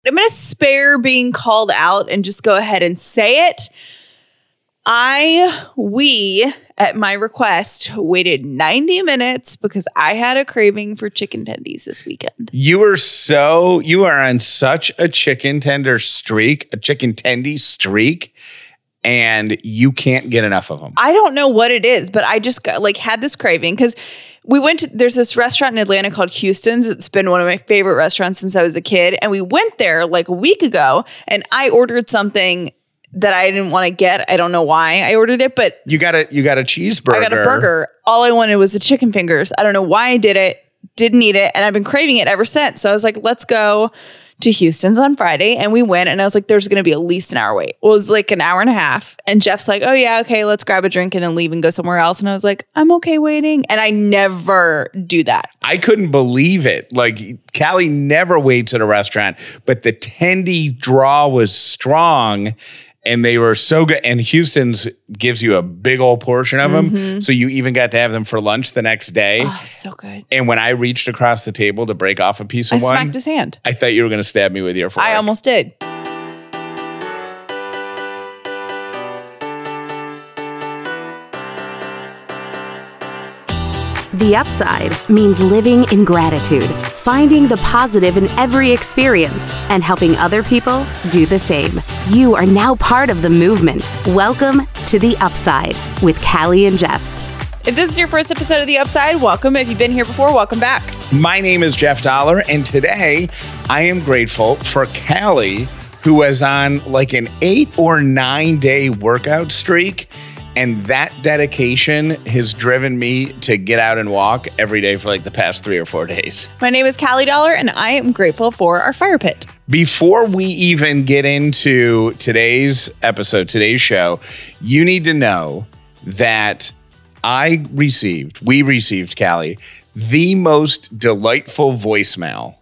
I'm going to spare being called out and just go ahead and say it. We, at my request, waited 90 minutes because I had a craving for chicken tendies this weekend. You are on such a chicken tendy streak, and you can't get enough of them. I don't know what it is, but I just had this craving because there's this restaurant in Atlanta called Houston's. It's been one of my favorite restaurants since I was a kid. And we went there like a week ago and I ordered something that I didn't want to get. I don't know why I ordered it, but you got a cheeseburger. I got a burger. All I wanted was the chicken fingers. I don't know why I did it. Didn't eat it. And I've been craving it ever since. So I was like, let's go to Houston's on Friday. And we went and I was like, there's going to be at least an hour wait. It was like an hour and a half. And Jeff's like, oh yeah, okay, let's grab a drink and then leave and go somewhere else. And I was like, I'm okay waiting. And I never do that. I couldn't believe it. Like Callie never waits at a restaurant, but the tendy draw was strong. And they were so good. And Houston's gives you a big old portion of them. So you even got to have them for lunch the next day. Oh, so good. And when I reached across the table to break off a piece of I smacked his hand. I thought you were going to stab me with your fork. I almost did. The Upside means living in gratitude, finding the positive in every experience, and helping other people do the same. You are now part of the movement. Welcome to The Upside with Callie and Jeff. If this is your first episode of The Upside, welcome. If you've been here before, welcome back. My name is Jeff Dollar, and today I am grateful for Callie, who was on like an 8 or 9 day workout streak. And that dedication has driven me to get out and walk every day for like the past 3 or 4 days. My name is Callie Dollar, and I am grateful for our fire pit. Before we even get into today's episode, today's show, you need to know that we received, Callie, the most delightful voicemail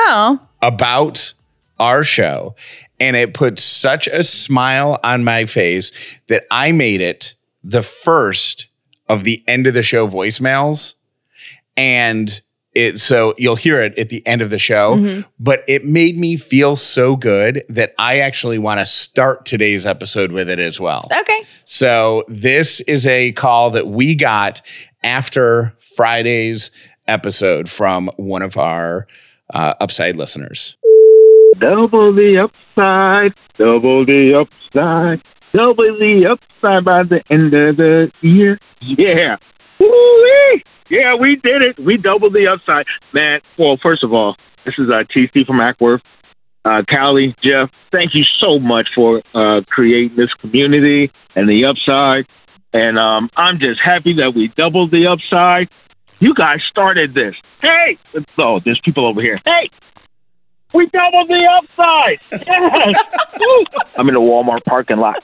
about our show. And it put such a smile on my face that I made it the first of the end of the show voicemails. And so you'll hear it at the end of the show, but it made me feel so good that I actually want to start today's episode with it as well. Okay. So this is a call that we got after Friday's episode from one of our Upside listeners. Double the upside, double the upside, double the upside by the end of the year. Yeah. Woo-wee. Yeah, we did it. We doubled the upside. Man, well, first of all, this is TC from Ackworth. Callie, Jeff, thank you so much for creating this community and the upside. And I'm just happy that we doubled the upside. You guys started this. Hey! Oh, there's people over here. Hey! We doubled the upside. Yes. I'm in a Walmart parking lot.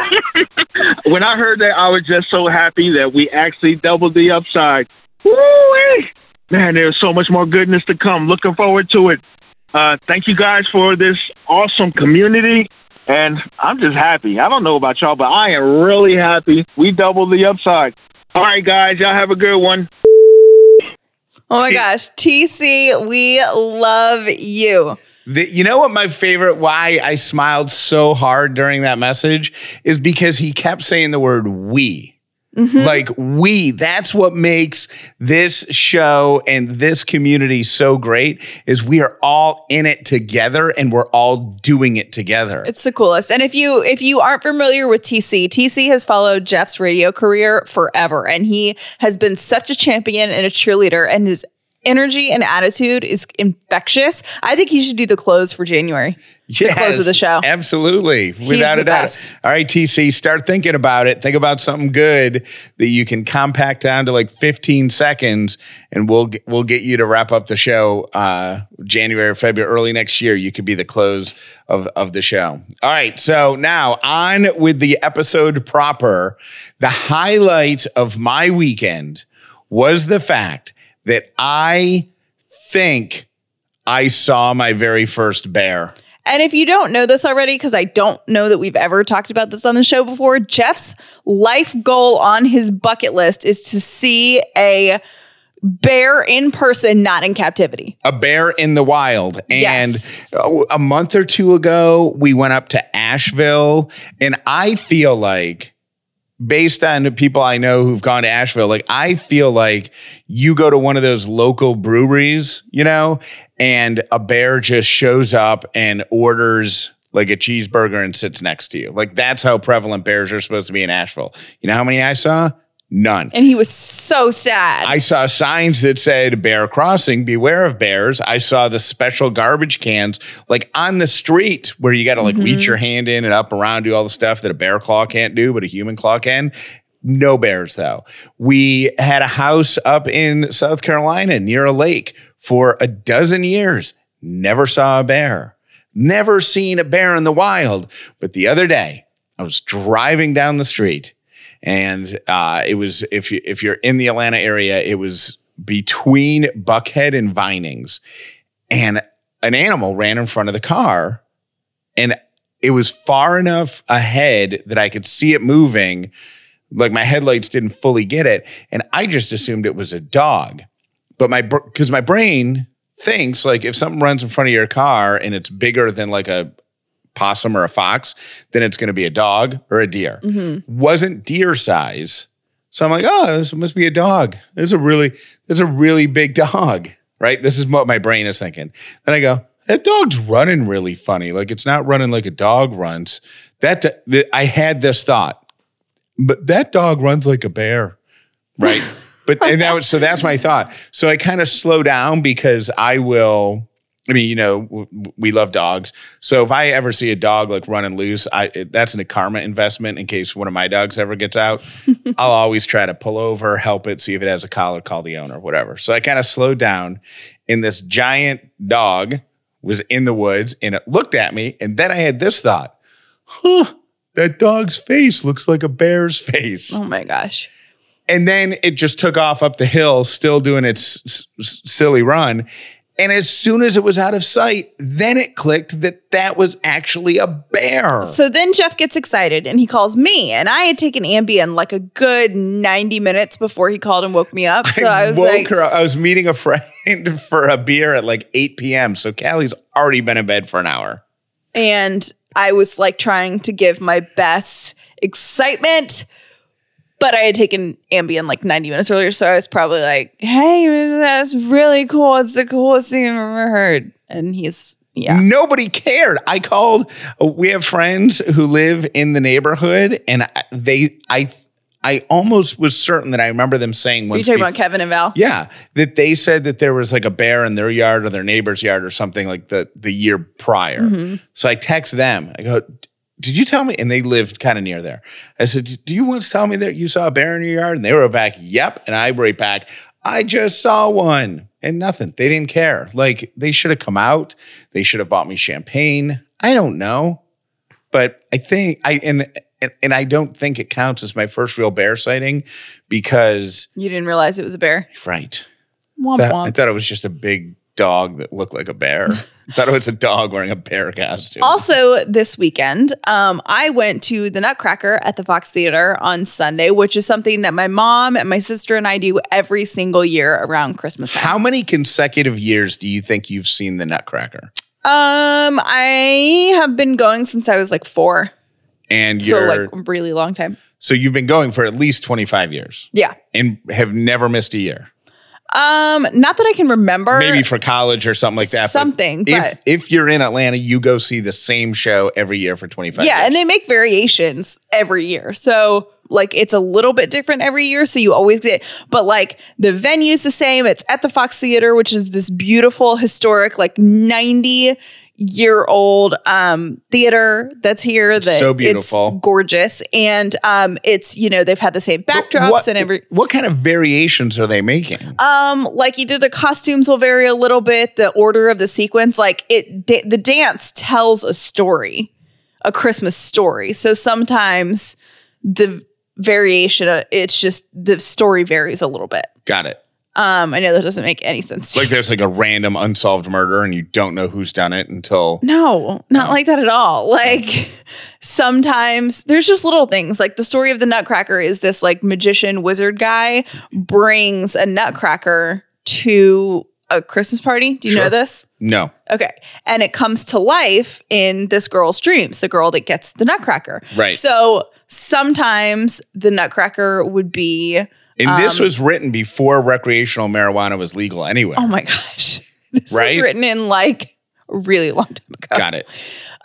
When I heard that, I was just so happy that we actually doubled the upside. Woo-wee. Man, there's so much more goodness to come. Looking forward to it. Thank you guys for this awesome community. And I'm just happy. I don't know about y'all, but I am really happy we doubled the upside. All right, guys. Y'all have a good one. Oh my gosh, TC, we love you. You know what why I smiled so hard during that message is because he kept saying the word we. Like that's what makes this show and this community so great is we are all in it together and we're all doing it together. It's the coolest. And if you aren't familiar with TC has followed Jeff's radio career forever. And he has been such a champion and a cheerleader, and his energy and attitude is infectious. I think he should do the close for January. Yes, the close of the show. Absolutely. Without a doubt. Best. All right, TC, start thinking about it. Think about something good that you can compact down to like 15 seconds, and we'll get you to wrap up the show January or February, early next year. You could be the close of the show. All right, so now on with the episode proper. The highlight of my weekend was the fact that I think I saw my very first bear. And if you don't know this already, because I don't know that we've ever talked about this on the show before, Jeff's life goal on his bucket list is to see a bear in person, not in captivity. A bear in the wild. And Yes. a month or two ago, we went up to Asheville. And I feel like, based on the people I know who've gone to Asheville, like I feel like you go to one of those local breweries, you know, and a bear just shows up and orders like a cheeseburger and sits next to you. Like that's how prevalent bears are supposed to be in Asheville. You know how many I saw? None. And he was so sad. I saw signs that said bear crossing, beware of bears. I saw the special garbage cans like on the street where you got to like reach your hand in and up around, do all the stuff that a bear claw can't do, but a human claw can. No bears though. We had a house up in South Carolina near a lake for a dozen years. Never saw a bear. Never seen a bear in the wild. But the other day I was driving down the street. And it was, if you're in the Atlanta area, it was between Buckhead and Vinings. And an animal ran in front of the car. And it was far enough ahead that I could see it moving. Like my headlights didn't fully get it. And I just assumed it was a dog. But because my brain thinks like if something runs in front of your car and it's bigger than like a possum or a fox, then it's going to be a dog or a deer. Wasn't deer size. So I'm like, oh, this must be a dog. It's a really big dog, right? This is what my brain is thinking. Then I go, that dog's running really funny. Like it's not running like a dog runs. I had this thought, but that dog runs like a bear, right? So that's my thought. So I kind of slow down because you know, we love dogs. So if I ever see a dog like running loose, that's a karma investment in case one of my dogs ever gets out. I'll always try to pull over, help it, see if it has a collar, call the owner, whatever. So I kind of slowed down, and this giant dog was in the woods, and it looked at me, and then I had this thought, that dog's face looks like a bear's face. Oh my gosh. And then it just took off up the hill, still doing its silly run. And as soon as it was out of sight, then it clicked that was actually a bear. So then Jeff gets excited and he calls me. And I had taken Ambien like a good 90 minutes before he called and woke me up. So I was woke her up. I was meeting a friend for a beer at like 8 p.m. So Callie's already been in bed for an hour. And I was like trying to give my best excitement. But I had taken Ambien like 90 minutes earlier, so I was probably like, hey, that's really cool. It's the coolest thing I've ever heard. And Nobody cared. I called. We have friends who live in the neighborhood, and I almost was certain that I remember them saying once. Are you talking about Kevin and Val? Yeah, that they said that there was like a bear in their yard or their neighbor's yard or something like the year prior. So I text them. I go, did you tell me? And they lived kind of near there. I said, do you once tell me that you saw a bear in your yard? And they were back, yep. And I wrote back, I just saw one. And nothing. They didn't care. Like they should have come out. They should have bought me champagne. I don't know. But I think and I don't think it counts as my first real bear sighting because You didn't realize it was a bear? Right. Womp womp. I thought it was just a big dog that looked like a bear. I thought it was a dog wearing a bear costume. Also, this weekend, I went to the Nutcracker at the Fox Theater on Sunday, which is something that my mom and my sister and I do every single year around Christmas time. How many consecutive years do you think you've seen the Nutcracker? I have been going since I was like 4. And so like a really long time. So you've been going for at least 25 years. Yeah. And have never missed a year. Not that I can remember. Maybe for college or something like that. Something. But if you're in Atlanta, you go see the same show every year for 25 years. Yeah, and they make variations every year. So like it's a little bit different every year. So you always get, but like the venue's the same. It's at the Fox Theater, which is this beautiful, historic, like 90-year-old theater that's here. That so beautiful. It's gorgeous. And it's, they've had the same backdrops and every. What kind of variations are they making? Like either the costumes will vary a little bit, the order of the sequence, like the dance tells a story, a Christmas story. So sometimes the variation, it's just the story varies a little bit. Got it. I know that doesn't make any sense to Like there's like a random unsolved murder and you don't know who's done it until. No, not like that at all. Like sometimes there's just little things. Like the story of the Nutcracker is this like magician wizard guy brings a Nutcracker to a Christmas party. Do you know this? No. Okay. And it comes to life in this girl's dreams, the girl that gets the Nutcracker. Right. So sometimes the Nutcracker would be. And this was written before recreational marijuana was legal anyway. Oh my gosh. This Right? was written in like a really long time ago. Got it.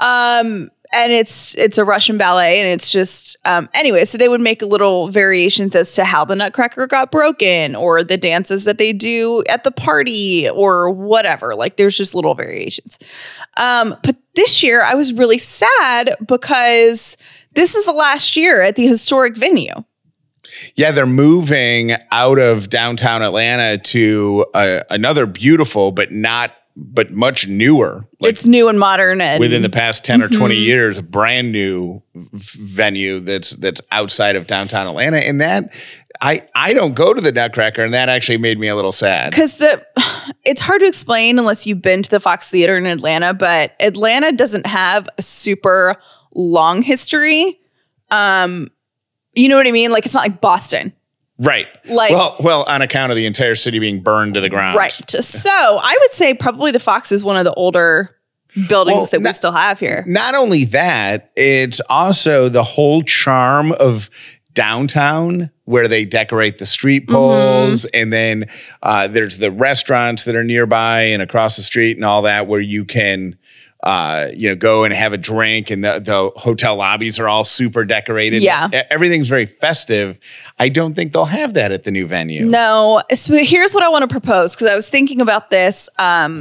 And it's a Russian ballet, and it's just anyway. So they would make little variations as to how the Nutcracker got broken, or the dances that they do at the party, or whatever. Like there's just little variations. But this year I was really sad because this is the last year at the historic venue. Yeah, they're moving out of downtown Atlanta to another beautiful, but much newer. Like It's new and modern, and within the past 10 or 20 years, a brand new venue that's outside of downtown Atlanta. And that I don't go to the Nutcracker, and that actually made me a little sad. because it's hard to explain unless you've been to the Fox Theater in Atlanta, but Atlanta doesn't have a super long history. You know what I mean? Like it's not like Boston. Right. Like- well, on account of the entire city being burned to the ground. Right. So I would say probably the Fox is one of the older buildings that we still have here. Not only that, it's also the whole charm of downtown where they decorate the street poles, and then there's the restaurants that are nearby and across the street and all that where you can go and have a drink, and the hotel lobbies are all super decorated. Yeah. Everything's very festive. I don't think they'll have that at the new venue. No. So here's what I want to propose, because I was thinking about this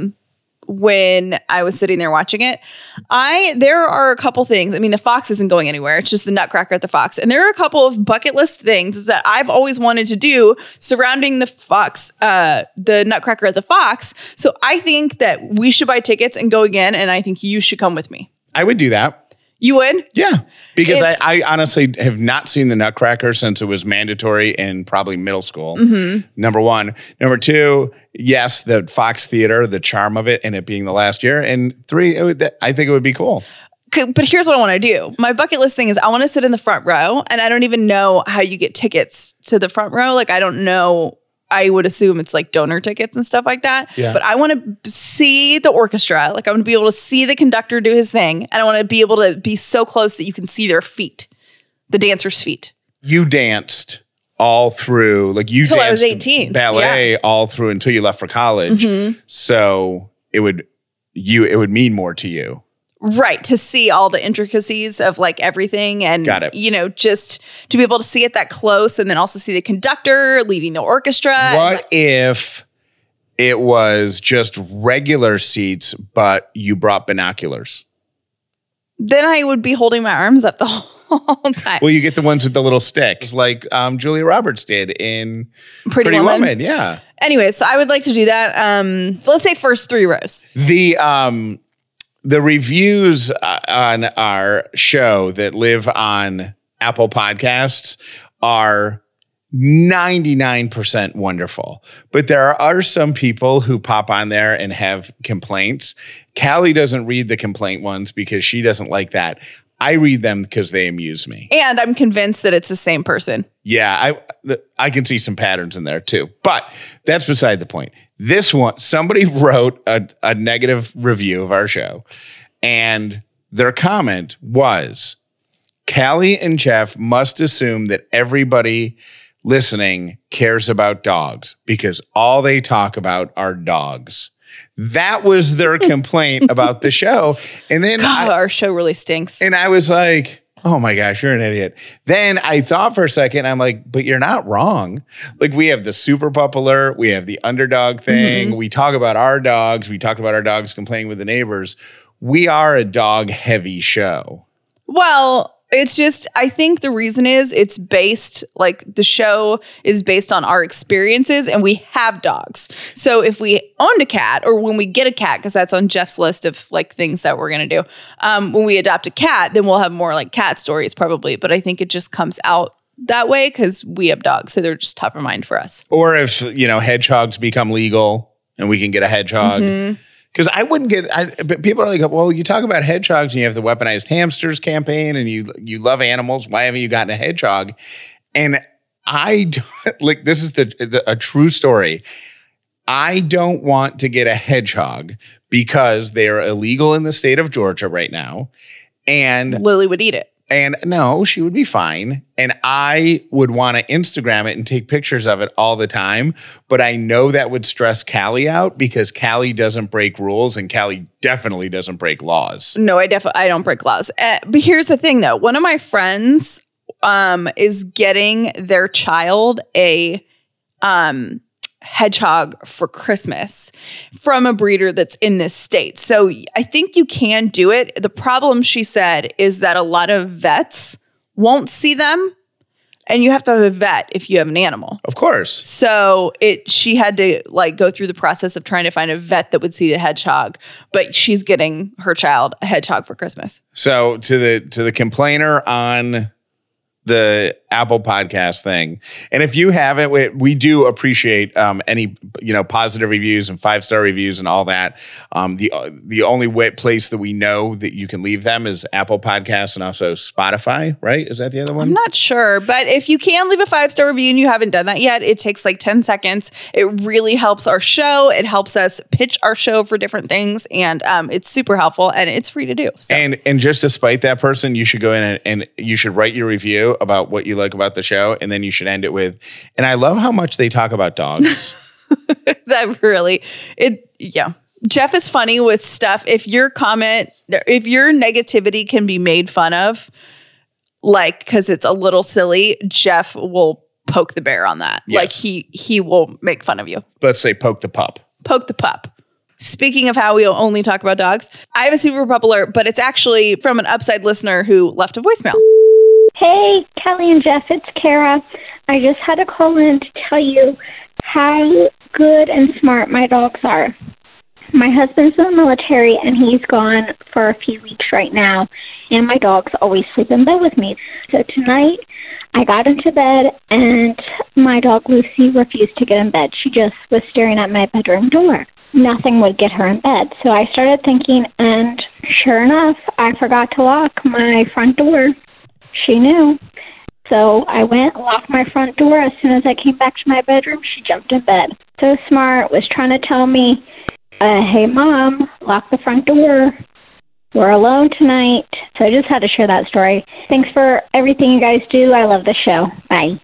when I was sitting there watching it. There are a couple things. I mean, the Fox isn't going anywhere. It's just the Nutcracker at the Fox. And there are a couple of bucket list things that I've always wanted to do surrounding the Fox, the Nutcracker at the Fox. So I think that we should buy tickets and go again. And I think you should come with me. I would do that. You would? Yeah, because It's- I honestly have not seen the Nutcracker since it was mandatory in probably middle school. Number one. Number two, yes, the Fox Theater, the charm of it and it being the last year. And three, I think it would be cool. But here's what I want to do. My bucket list thing is I want to sit in the front row, and I don't even know how you get tickets to the front row. Like, I don't know. I would assume it's like donor tickets and stuff like that. Yeah. But I want to see the orchestra. Like, I want to be able to see the conductor do his thing. And I want to be able to be so close that you can see their feet, the dancers' feet. You danced all through, like you Till I was danced 18. ballet all through until you left for college. So it would mean more to you. Right. To see all the intricacies of like everything, and, Got it. Just to be able to see it that close, and then also see the conductor leading the orchestra. What if it was just regular seats, but you brought binoculars? Then I would be holding my arms up the whole time. Well, you get the ones with the little stick, like Julia Roberts did in Pretty Woman. Yeah. Anyway, so I would like to do that. Let's say first 3 rows. The reviews on our show that live on Apple Podcasts are 99% wonderful. But there are some people who pop on there and have complaints. Callie doesn't read the complaint ones because she doesn't like that. I read them because they amuse me. And I'm convinced that it's the same person. Yeah, I can see some patterns in there too. But that's beside the point. This one, somebody wrote a negative review of our show, and their comment was, Callie and Jeff must assume that everybody listening cares about dogs because all they talk about are dogs. That was their complaint about the show. And then God, our show really stinks. and I was like, oh my gosh, you're an idiot. Then I thought for a second, I'm like, but you're not wrong. Like, we have the Super Pup Alert. We have the underdog thing. We talk about our dogs. We talked about our dogs complaining with the neighbors. We are a dog heavy show. Well, it's just, I think the reason is it's based, like the show is based on our experiences, and we have dogs. So if we owned a cat, or when we get a cat, because that's on Jeff's list of like things that we're going to do, when we adopt a cat, then we'll have more like cat stories probably. But I think it just comes out that way because we have dogs, so they're just top of mind for us. Or if, hedgehogs become legal and we can get a hedgehog. Because I wouldn't but people are like, well, you talk about hedgehogs and you have the weaponized hamsters campaign and you love animals. Why haven't you gotten a hedgehog? And this is a true story. I don't want to get a hedgehog because they are illegal in the state of Georgia right now. And Lily would eat it. And no, she would be fine. And I would want to Instagram it and take pictures of it all the time. But I know that would stress Callie out because Callie doesn't break rules and Callie definitely doesn't break laws. No, I don't break laws. But here's the thing, though. One of my friends is getting their child a hedgehog for Christmas from a breeder that's in this state. So I think you can do it. The problem, she said, is that a lot of vets won't see them, and you have to have a vet if you have an animal. Of course. So she had to go through the process of trying to find a vet that would see the hedgehog, but she's getting her child a hedgehog for Christmas. So to the complainer on the Apple Podcast thing. And if you haven't, we do appreciate any positive reviews and 5-star reviews and all that. The only place that we know that you can leave them is Apple Podcasts and also Spotify, right? Is that the other one? I'm not sure, but if you can leave a 5-star review and you haven't done that yet, it takes 10 seconds. It really helps our show. It helps us pitch our show for different things, and it's super helpful and it's free to do. So. And just to spite that person, you should go in and you should write your review about what you like about the show, and then you should end it with, and I love how much they talk about dogs. Jeff is funny with stuff. If your negativity can be made fun of, because it's a little silly, Jeff will poke the bear on that. Yes. He will make fun of you. Let's say poke the pup. Poke the pup. Speaking of how we only talk about dogs, I have a super pup alert, but it's actually from an Upside listener who left a voicemail. Hey, Kelly and Jeff, it's Kara. I just had to call in to tell you how good and smart my dogs are. My husband's in the military, and he's gone for a few weeks right now, and my dogs always sleep in bed with me. So tonight, I got into bed, and my dog Lucy refused to get in bed. She just was staring at my bedroom door. Nothing would get her in bed. So I started thinking, and sure enough, I forgot to lock my front door. She knew. So I went, locked my front door. As soon as I came back to my bedroom, she jumped in bed. So smart, was trying to tell me, hey, Mom, lock the front door. We're alone tonight. So I just had to share that story. Thanks for everything you guys do. I love the show. Bye.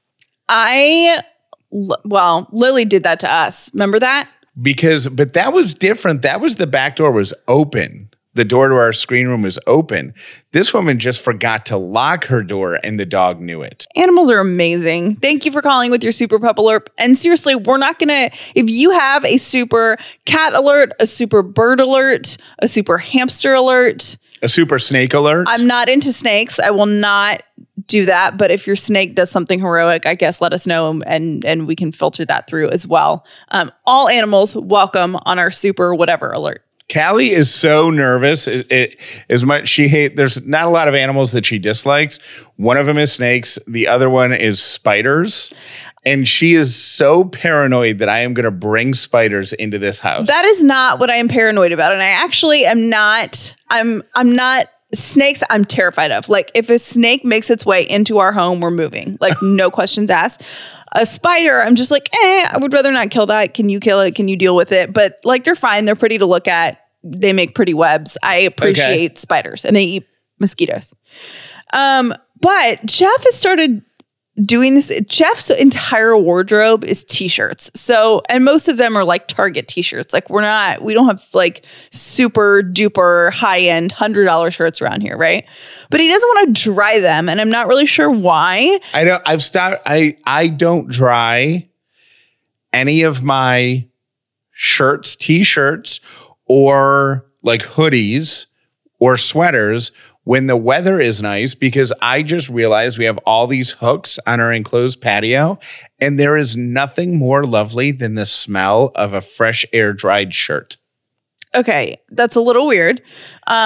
Lily did that to us. Remember that? But that was different. That was the back door was open. The door to our screen room was open. This woman just forgot to lock her door and the dog knew it. Animals are amazing. Thank you for calling with your super pup alert. And seriously, we're not going to, if you have a super cat alert, a super bird alert, a super hamster alert, a super snake alert. I'm not into snakes. I will not do that. But if your snake does something heroic, I guess let us know and we can filter that through as well. All animals welcome on our super whatever alert. Callie is so nervous. There's not a lot of animals that she dislikes. One of them is snakes. The other one is spiders. And she is so paranoid that I am going to bring spiders into this house. That is not what I am paranoid about. And I actually am not, I'm not snakes. I'm terrified of. If a snake makes its way into our home, we're moving. No questions asked. A spider, I'm just I would rather not kill that. Can you kill it? Can you deal with it? But they're fine. They're pretty to look at. They make pretty webs. I appreciate spiders and they eat mosquitoes. But Jeff has started doing this. Jeff's entire wardrobe is t-shirts. So, and most of them are Target t-shirts. We don't have super duper high end $100 shirts around here. Right. But he doesn't want to dry them. And I'm not really sure why. I don't dry any of my shirts, t-shirts, or hoodies or sweaters when the weather is nice, because I just realized we have all these hooks on our enclosed patio, and there is nothing more lovely than the smell of a fresh air dried shirt. Okay, that's a little weird.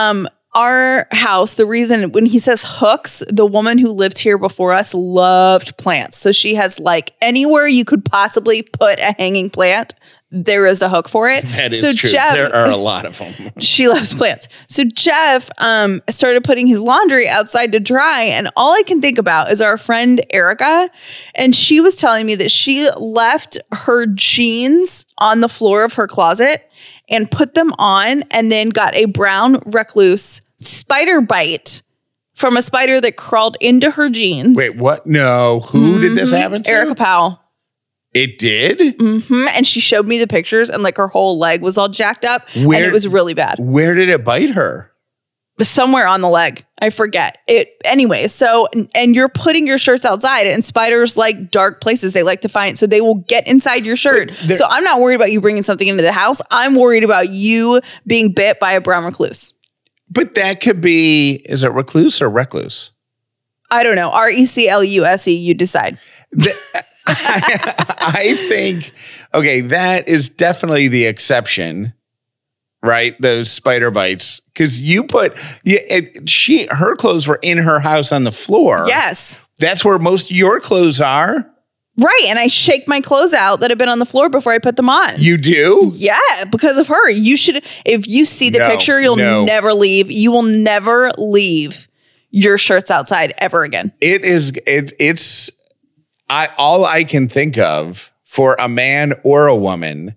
our house, the reason when he says hooks, the woman who lived here before us loved plants. So she has like anywhere you could possibly put a hanging plant, there is a hook for it. That is so true. Jeff, There are a lot of them. she loves plants. So Jeff started putting his laundry outside to dry. And all I can think about is our friend Erica. And she was telling me that she left her jeans on the floor of her closet and put them on and then got a brown recluse spider bite from a spider that crawled into her jeans. Wait, what? No. Who did this happen to? Erica Powell. It did? Mm-hmm. And she showed me the pictures and like her whole leg was all jacked up and it was really bad. Where did it bite her? Somewhere on the leg. I forget it. Anyway, so, and you're putting your shirts outside and spiders like dark places they like to find. So they will get inside your shirt. So I'm not worried about you bringing something into the house. I'm worried about you being bit by a brown recluse. But that could be, is it recluse or recluse? I don't know. RECLUSE, you decide. I think, okay, that is definitely the exception, right? Those spider bites. Because you put, her clothes were in her house on the floor. Yes. That's where most of your clothes are. Right. And I shake my clothes out that have been on the floor before I put them on. You do? Yeah, because of her. You should, if you see the picture, you'll never leave. You will never leave your shirts outside ever again. All I can think of for a man or a woman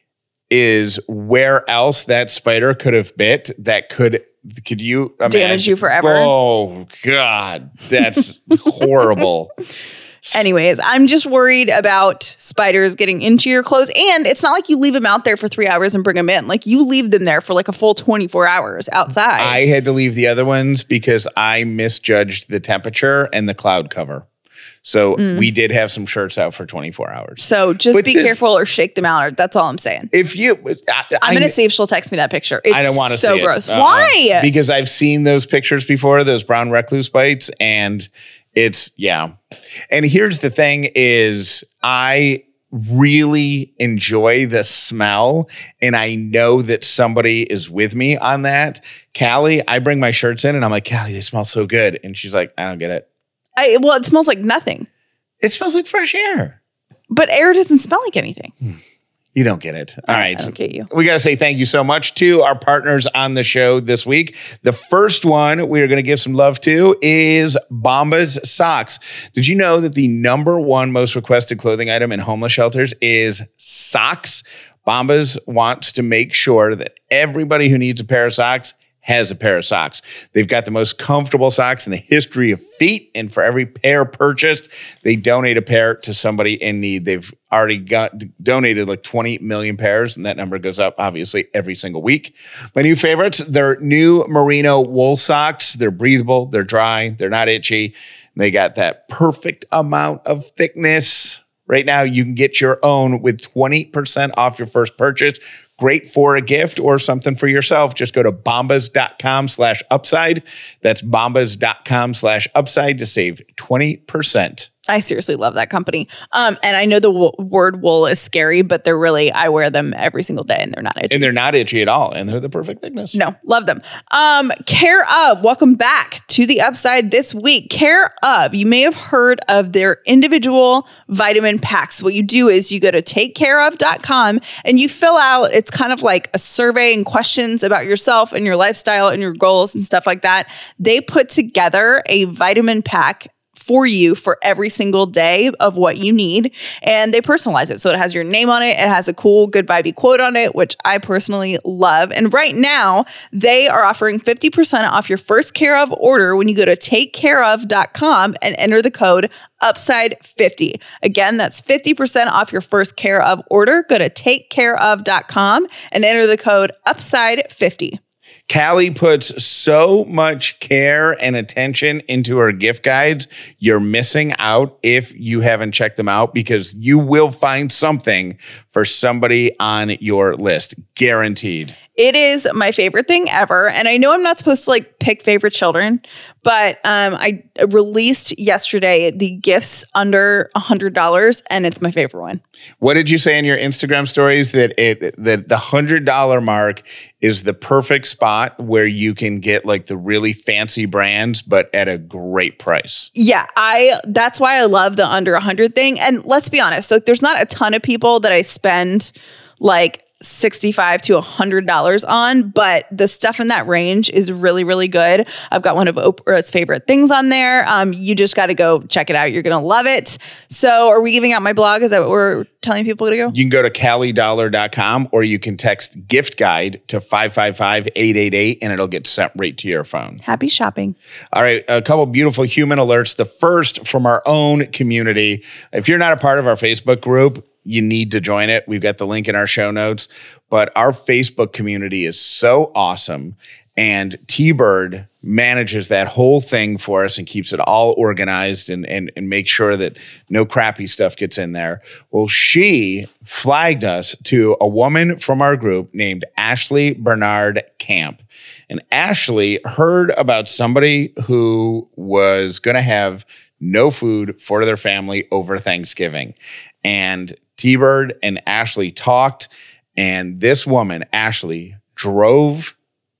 is where else that spider could have bit that could you imagine? Damage you forever. Oh God, that's horrible. Anyways, I'm just worried about spiders getting into your clothes. And it's not like you leave them out there for 3 hours and bring them in. Like you leave them there for like a full 24 hours outside. I had to leave the other ones because I misjudged the temperature and the cloud cover. So we did have some shirts out for 24 hours. So just be careful or shake them out. That's all I'm saying. If you, I'm going to see if she'll text me that picture. It's I don't want to so see gross. It. Why? Because I've seen those pictures before, those brown recluse bites, and it's, yeah. And here's the thing is I really enjoy the smell, and I know that somebody is with me on that. Callie, I bring my shirts in, and I'm like, Callie, they smell so good. And she's like, I don't get it. Well, it smells like nothing. It smells like fresh air. But air doesn't smell like anything. You don't get it. All right. I don't get you. We got to say thank you so much to our partners on the show this week. The first one we are going to give some love to is Bombas Socks. Did you know that the number one most requested clothing item in homeless shelters is socks? Bombas wants to make sure that everybody who needs a pair of socks has a pair of socks. They've got the most comfortable socks in the history of feet, and for every pair purchased, they donate a pair to somebody in need. They've already donated like 20 million pairs, and that number goes up, obviously, every single week. My new favorites, they're new merino wool socks. They're breathable, they're dry, they're not itchy. They got that perfect amount of thickness. Right now, you can get your own with 20% off your first purchase. Great for a gift or something for yourself. Just go to bombas.com/upside. That's bombas.com/upside to save 20%. I seriously love that company. And I know the word wool is scary, but they're really, I wear them every single day and they're not itchy. And they're not itchy at all. And they're the perfect thickness. No, love them. Care of, welcome back to the Upside this week. Care of, you may have heard of their individual vitamin packs. What you do is you go to takecareof.com and you fill out, it's kind of like a survey and questions about yourself and your lifestyle and your goals and stuff like that. They put together a vitamin pack for you for every single day of what you need. And they personalize it. So it has your name on it. It has a cool, good vibey quote on it, which I personally love. And right now they are offering 50% off your first Care of order when you go to takecareof.com and enter the code UPSIDE50. Again, that's 50% off your first Care of order. Go to takecareof.com and enter the code UPSIDE50. Callie puts so much care and attention into her gift guides. You're missing out if you haven't checked them out, because you will find something for somebody on your list. Guaranteed. It is my favorite thing ever. And I know I'm not supposed to like pick favorite children, but I released yesterday the gifts under $100 and it's my favorite one. What did you say in your Instagram stories that the $100 mark is the perfect spot where you can get like the really fancy brands, but at a great price? Yeah, that's why I love the under 100 thing. And let's be honest, like there's not a ton of people that I spend like $65 to $100 on, but the stuff in that range is really, really good. I've got one of Oprah's favorite things on there. You just got to go check it out. You're going to love it. So are we giving out my blog? Is that what we're telling people to go? You can go to CallieDollar.com or you can text gift guide to 555-888 and it'll get sent right to your phone. Happy shopping. All right. A couple beautiful human alerts. The first from our own community. If you're not a part of our Facebook group, you need to join it. We've got the link in our show notes, but our Facebook community is so awesome. And T-Bird manages that whole thing for us and keeps it all organized and makes sure that no crappy stuff gets in there. Well, she flagged us to a woman from our group named Ashley Bernard Camp. And Ashley heard about somebody who was going to have no food for their family over Thanksgiving. And T-Bird and Ashley talked, and this woman, Ashley, drove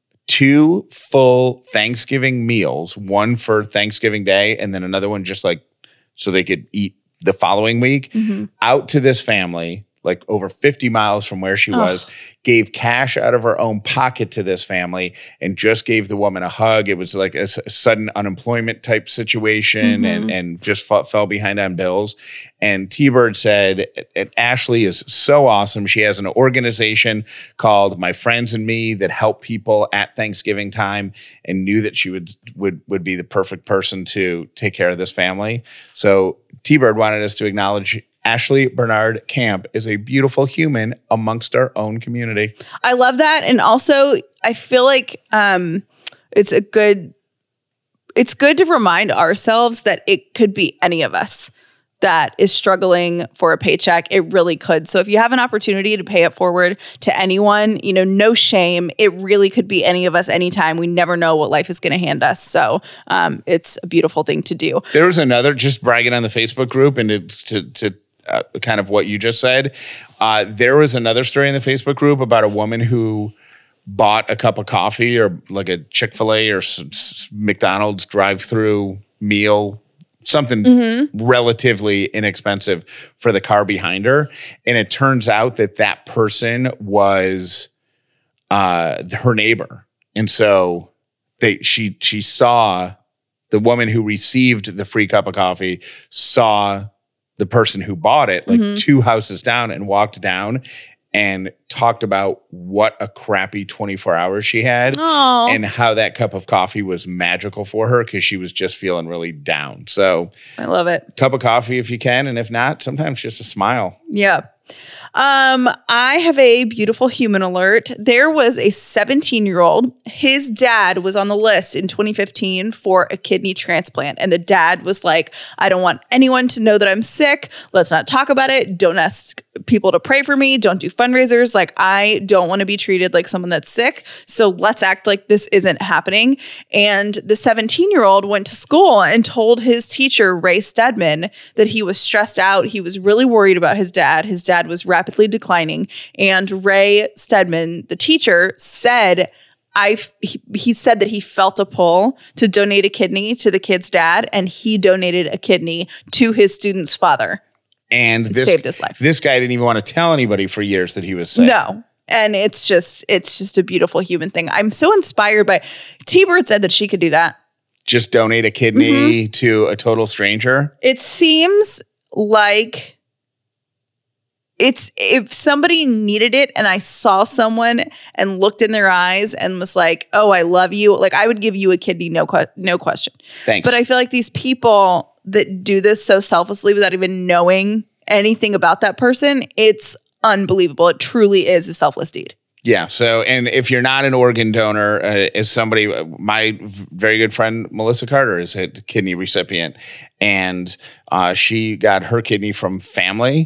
2 full Thanksgiving meals, one for Thanksgiving Day and then another one just like so they could eat the following week, out to this family, like over 50 miles from where she was, gave cash out of her own pocket to this family and just gave the woman a hug. It was like a sudden unemployment type situation and just fell behind on bills. And T-Bird said, Ashley is so awesome. She has an organization called My Friends and Me that help people at Thanksgiving time and knew that she would be the perfect person to take care of this family. So T-Bird wanted us to acknowledge Ashley Bernard Camp is a beautiful human amongst our own community. I love that. And also I feel like it's good to remind ourselves that it could be any of us that is struggling for a paycheck. It really could. So if you have an opportunity to pay it forward to anyone, no shame. It really could be any of us anytime. We never know what life is going to hand us. So it's a beautiful thing to do. There was another, just bragging on the Facebook group and to kind of what you just said. There was another story in the Facebook group about a woman who bought a cup of coffee or like a Chick-fil-A or McDonald's drive-through meal, something relatively inexpensive for the car behind her. And it turns out that person was her neighbor. And so she saw the woman who received the free cup of coffee, saw the person who bought it like 2 houses down and walked down and talked about what a crappy 24 hours she had and how that cup of coffee was magical for her because she was just feeling really down. So I love it. Cup of coffee if you can. And if not, sometimes just a smile. Yeah. I have a beautiful human alert. There was a 17-year-old. His dad was on the list in 2015 for a kidney transplant. And the dad was like, I don't want anyone to know that I'm sick. Let's not talk about it. Don't ask people to pray for me. Don't do fundraisers. Like, I don't want to be treated like someone that's sick. So let's act like this isn't happening. And the 17-year-old went to school and told his teacher, Ray Stedman, that he was stressed out. He was really worried about his dad. His dad was rapidly declining. And Ray Stedman, the teacher, said, he said that he felt a pull to donate a kidney to the kid's dad, and he donated a kidney to his student's father. And this saved his life. This guy didn't even want to tell anybody for years that he was sick. No. And it's just a beautiful human thing. I'm so inspired by T-Bird said that she could do that. Just donate a kidney to a total stranger. It seems like if somebody needed it and I saw someone and looked in their eyes and was like, oh, I love you. Like, I would give you a kidney, no question. Thanks. But I feel like these people that do this so selflessly without even knowing anything about that person, it's unbelievable. It truly is a selfless deed. Yeah. So, and if you're not an organ donor, as somebody, my very good friend, Melissa Carter, is a kidney recipient, and she got her kidney from family,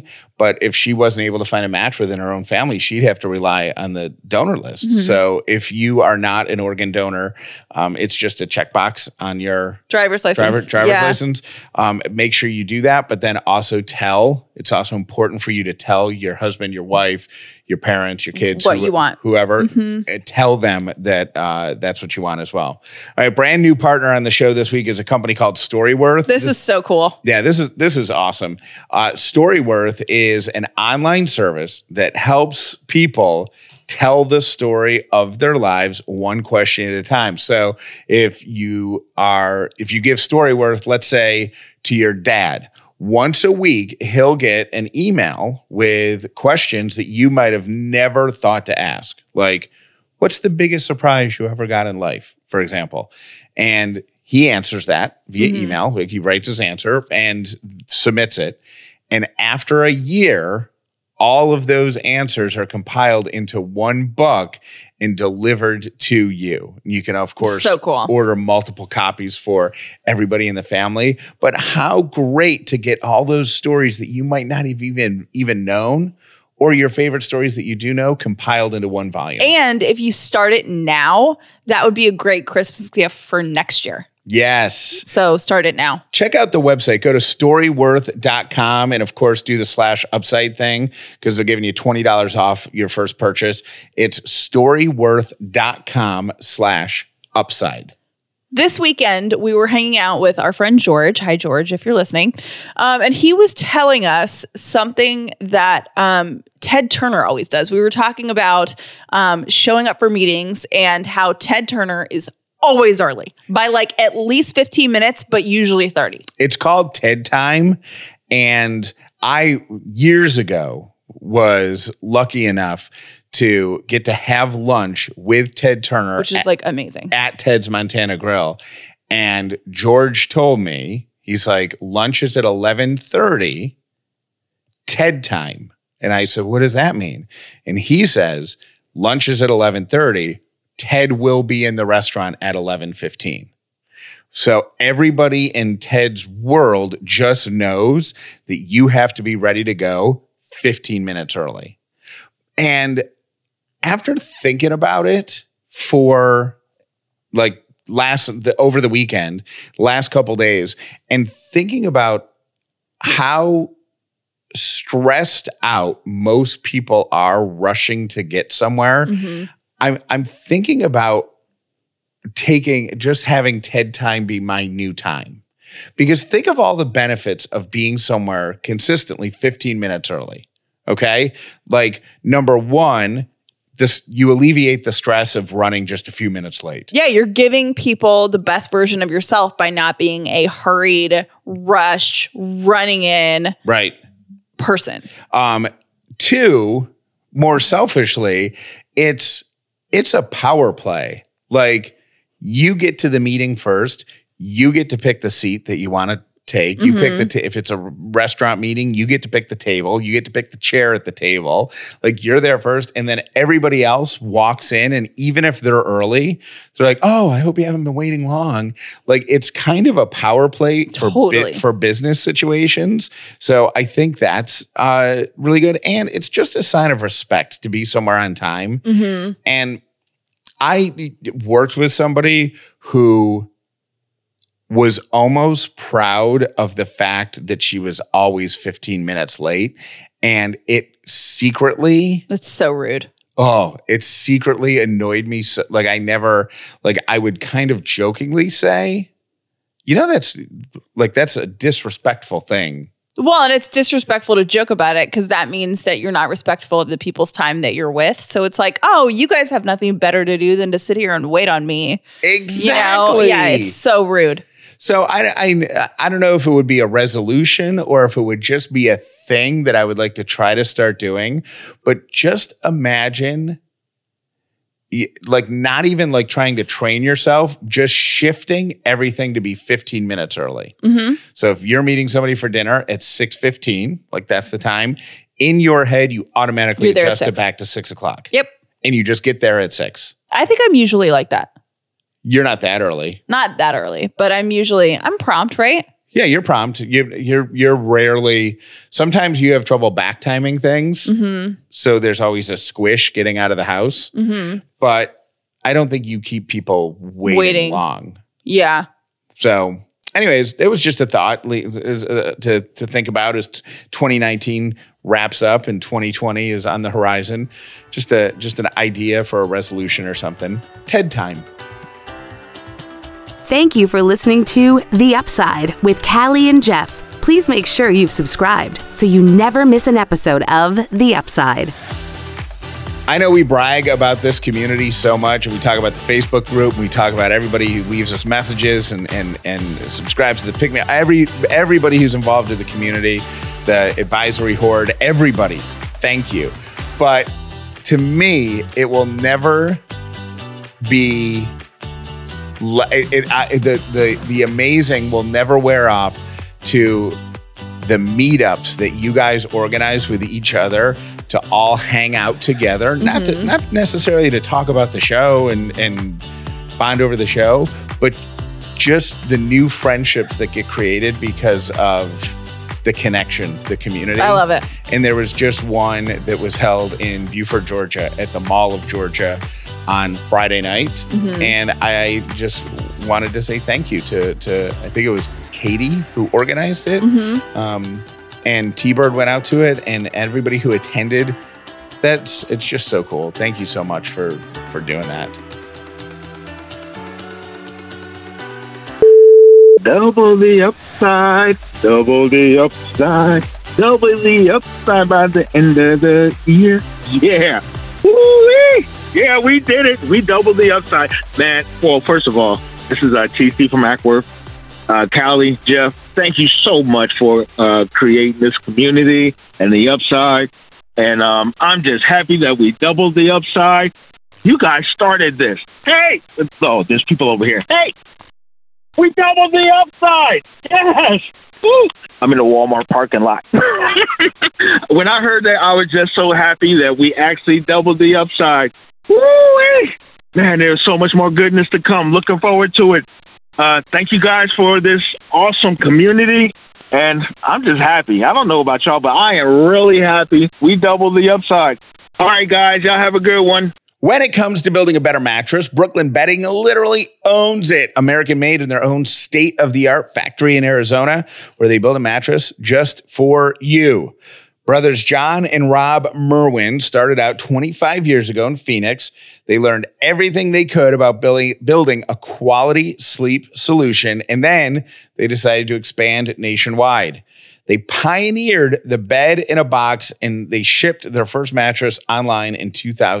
But if she wasn't able to find a match within her own family, she'd have to rely on the donor list. So if you are not an organ donor, it's just a checkbox on your driver's license. Driver's license. Make sure you do that, but then also it's also important for you to tell your husband, your wife, your parents, your kids, what you want, whoever, tell them that that's what you want as well. All right, brand new partner on the show this week is a company called Storyworth. This is so cool. Yeah, this is awesome. Storyworth is an online service that helps people tell the story of their lives one question at a time. So if you give Storyworth, let's say to your dad, once a week, he'll get an email with questions that you might have never thought to ask. Like, what's the biggest surprise you ever got in life, for example? And he answers that via email. Like, he writes his answer and submits it. And after a year, all of those answers are compiled into one book and delivered to you. You can, of course, so cool. order multiple copies for everybody in the family. But how great to get all those stories that you might not have even known, or your favorite stories that you do know, compiled into one volume. And if you start it now, that would be a great Christmas gift for next year. Yes. So start it now. Check out the website. Go to storyworth.com and, of course, do the /upside thing because they're giving you $20 off your first purchase. It's storyworth.com/upside. This weekend, we were hanging out with our friend George. Hi, George, if you're listening. And he was telling us something that Ted Turner always does. We were talking about showing up for meetings and how Ted Turner is always early by like at least 15 minutes, but usually 30. It's called TED Time. And I, years ago, was lucky enough to get to have lunch with Ted Turner. Which is like amazing. At Ted's Montana Grill. And George told me, he's like, lunch is at 11:30, TED Time. And I said, what does that mean? And he says, lunch is at 11:30. Ted will be in the restaurant at 11:15. So everybody in Ted's world just knows that you have to be ready to go 15 minutes early. And after thinking about it for like over the weekend, last couple days, and thinking about how stressed out most people are rushing to get somewhere, I'm thinking about having TED Time be my new time. Because think of all the benefits of being somewhere consistently 15 minutes early. Okay? Like, number one, you alleviate the stress of running just a few minutes late. Yeah, you're giving people the best version of yourself by not being a hurried, rushed, running in person. Two, more selfishly, it's a power play. Like, you get to the meeting first. You get to pick the seat that you want to take. You pick if it's a restaurant meeting, you get to pick the table. You get to pick the chair at the table. Like, you're there first, and then everybody else walks in, and even if they're early, they're like, "Oh, I hope you haven't been waiting long." Like, it's kind of a power play for business situations. So I think that's really good, and it's just a sign of respect to be somewhere on time. And I worked with somebody who was almost proud of the fact that she was always 15 minutes late. And it secretly... That's so rude. Oh, it secretly annoyed me. So, like, I would kind of jokingly say, that's a disrespectful thing. Well, and it's disrespectful to joke about it because that means that you're not respectful of the people's time that you're with. So it's like, oh, you guys have nothing better to do than to sit here and wait on me. Exactly. Yeah, it's so rude. So I don't know if it would be a resolution or if it would just be a thing that I would like to try to start doing. But just imagine, like, not even like trying to train yourself, just shifting everything to be 15 minutes early. So if you're meeting somebody for dinner at 6:15, like that's the time, in your head, you automatically adjust it back to 6 o'clock. Yep. And you just get there at 6. I think I'm usually like that. You're not that early. Not that early, but I'm prompt, right? Yeah, you're prompt. You're rarely. Sometimes you have trouble back timing things, so there's always a squish getting out of the house. But I don't think you keep people waiting long. Yeah. So, anyways, it was just a thought to think about as 2019 wraps up and 2020 is on the horizon. Just an idea for a resolution or something. TED time. Thank you for listening to The Upside with Callie and Jeff. Please make sure you've subscribed so you never miss an episode of The Upside. I know we brag about this community so much, and we talk about the Facebook group, and we talk about everybody who leaves us messages and subscribes to the Pick Me. Everybody who's involved in the community, the advisory horde, everybody, thank you. But to me, it will never be the amazing will never wear off to the meetups that you guys organize with each other to all hang out together, not necessarily to talk about the show and bond over the show, but just the new friendships that get created because of the connection, the community. I love it. And there was just one that was held in Buford, Georgia, at the Mall of Georgia on Friday night. And I just wanted to say thank you to I think it was Katie who organized it. And T-Bird went out to it, and everybody who attended, it's just so cool. Thank you so much for doing that. Double the upside, double the upside, double the upside by the end of the year. Yeah. Woo-wee! Yeah, we did it. We doubled the upside. Man, well, first of all, this is TC from Ackworth. Callie, Jeff, thank you so much for creating this community and the upside. And I'm just happy that we doubled the upside. You guys started this. Hey! Oh, there's people over here. Hey! We doubled the upside! Yes! Woo! I'm in a Walmart parking lot. When I heard that, I was just so happy that we actually doubled the upside. Woo-wee! Man, there's so much more goodness to come. Looking forward to it. Thank you guys for this awesome community, and I'm just happy. I don't know about y'all, but I am really happy we doubled the upside. All right, guys, y'all have a good one. When it comes to building a better mattress, Brooklyn Bedding literally owns it. American-made in their own state-of-the-art factory in Arizona, where they build a mattress just for you. Brothers John and Rob Merwin started out 25 years ago in Phoenix. They learned everything they could about building a quality sleep solution, and then they decided to expand nationwide. They pioneered the bed in a box, and they shipped their first mattress online in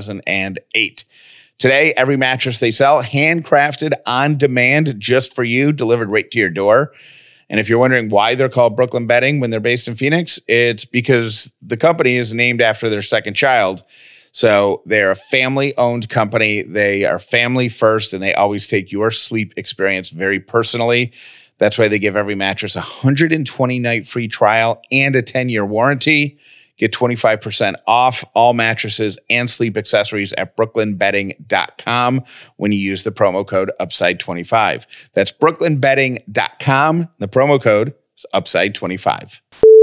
2008. Today, every mattress they sell, handcrafted on demand just for you, delivered right to your door. And if you're wondering why they're called Brooklyn Bedding when they're based in Phoenix, it's because the company is named after their second child. So they're a family-owned company. They are family first, and they always take your sleep experience very personally. That's why they give every mattress a 120-night free trial and a 10-year warranty. Get 25% off all mattresses and sleep accessories at brooklynbedding.com when you use the promo code UPSIDE25. That's brooklynbedding.com. The promo code is UPSIDE25.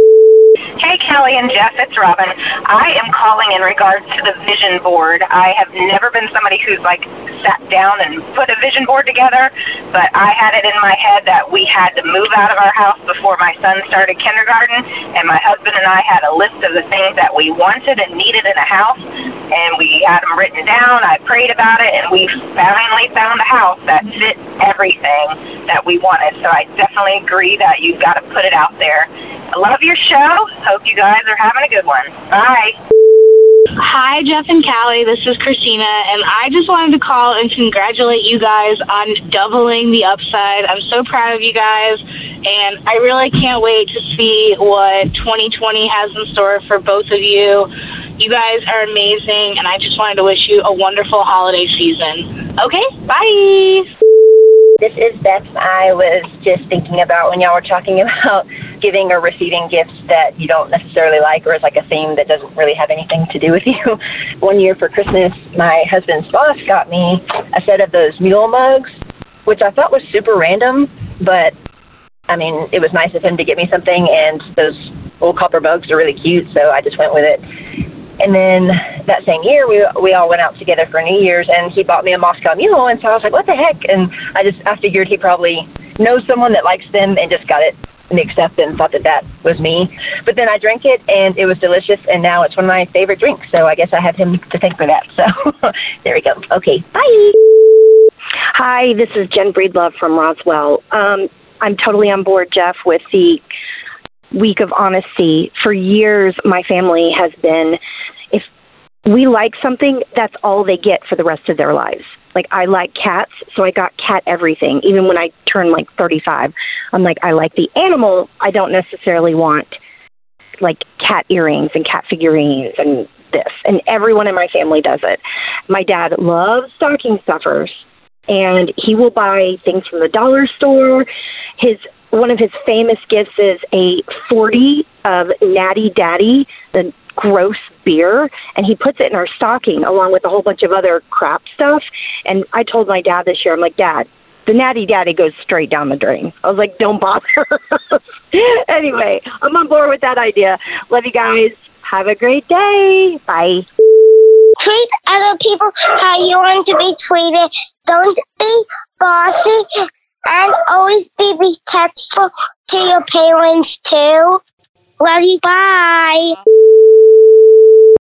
Hey, Callie and Jeff, it's Robin. I am calling in regards to the vision board. I have never been somebody who's sat down and put a vision board together, but I had it in my head that we had to move out of our house before my son started kindergarten, and my husband and I had a list of the things that we wanted and needed in a house, and we had them written down. I prayed about it, and we finally found a house that fit everything that we wanted. So I definitely agree that you've got to put it out there. I love your show. Hope you guys are having a good one. Bye. Hi, Jeff and Callie. This is Christina, and I just wanted to call and congratulate you guys on doubling the upside. I'm so proud of you guys, and I really can't wait to see what 2020 has in store for both of you. You guys are amazing, and I just wanted to wish you a wonderful holiday season. Okay, bye. This is Beth. I was just thinking about when y'all were talking about giving or receiving gifts that you don't necessarily like, or is a theme that doesn't really have anything to do with you. One year for Christmas, my husband's boss got me a set of those mule mugs, which I thought was super random, but I mean, it was nice of him to get me something, and those old copper bugs are really cute, so I just went with it. And then that same year, we all went out together for New Year's, and he bought me a Moscow Mule, and so I was like, what the heck? And I figured he probably knows someone that likes them and just got it mixed up and thought that was me. But then I drank it, and it was delicious, and now it's one of my favorite drinks, so I guess I have him to thank for that. So there we go. Okay, bye. Hi, this is Jen Breedlove from Roswell. I'm totally on board, Jeff, with the week of honesty. For years, my family has been, if we like something, that's all they get for the rest of their lives. Like, I like cats, so I got cat everything. Even when I turned, 35, I'm like, I like the animal. I don't necessarily want, cat earrings and cat figurines and this. And everyone in my family does it. My dad loves stocking stuffers, and he will buy things from the dollar store. One of his famous gifts is a 40 of Natty Daddy, the gross beer, and he puts it in our stocking along with a whole bunch of other crap stuff. And I told my dad this year, I'm like, Dad, the Natty Daddy goes straight down the drain. I was like, don't bother. Anyway, I'm on board with that idea. Love you guys. Have a great day. Bye. Treat other people how you want to be treated. Don't be bossy, and always be respectful to your parents too. Love you. Bye.